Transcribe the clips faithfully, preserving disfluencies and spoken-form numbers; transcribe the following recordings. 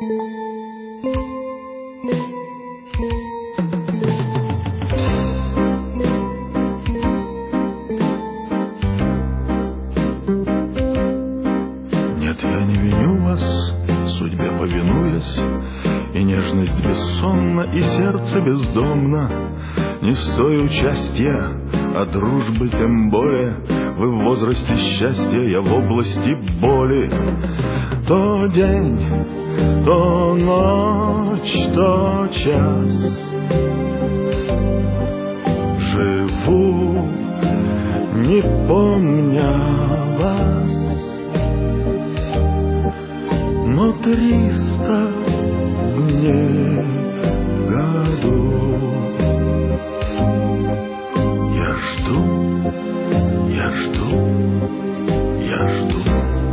Я не виню вас, судьбе повинуясь, и нежность бессонна, и сердце бездомно. Не стою участия, а дружбы тем более. Вы в возрасте счастья, я в области боли. То день, то ночь, то час живу, не помня вас. Но триста дней в году я жду, я жду, я жду.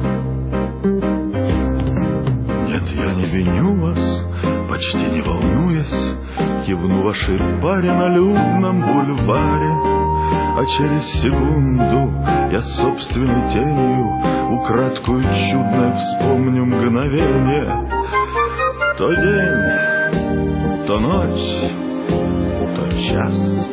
Нет, я не виню вас, почти не волнуясь, кивну вашей паре на людном бульваре. А через секунду я собственной тенью украдкую чудное вспомню мгновение. То день, то ночь, то час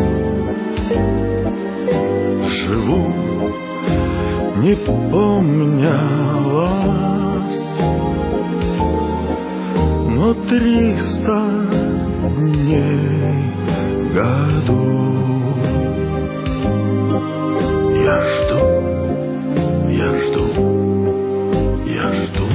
живу, не помня вас. Но триста дней в году я жду, я жду, я жду.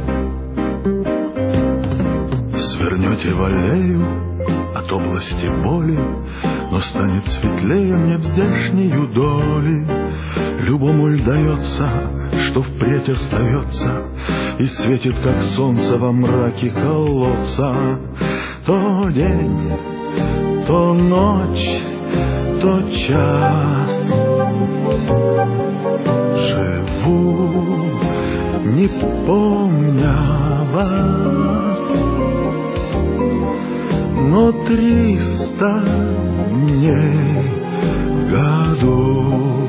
Свернете в аллею от области боли, но станет светлее мне в здешнею доли. Любому ль дается, что впредь остается, и светит, как солнце во мраке колодца. То день, то ночь, то час живу, не помня вас. Но триста дней в году